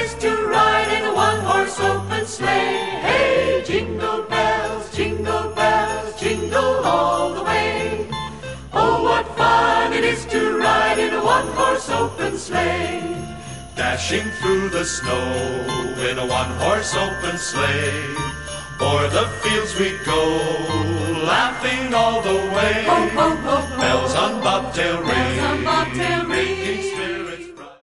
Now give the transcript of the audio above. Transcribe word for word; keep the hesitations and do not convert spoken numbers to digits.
is to ride in a one-horse open sleigh. Hey, jingle bells, jingle bells, jingle all the way. Oh, what fun it is to ride in a one-horse open sleigh. Dashing through the snow in a one-horse open sleigh. O'er the fields we go, laughing all the way. Ho, ho, ho, ho. Bells on bobtail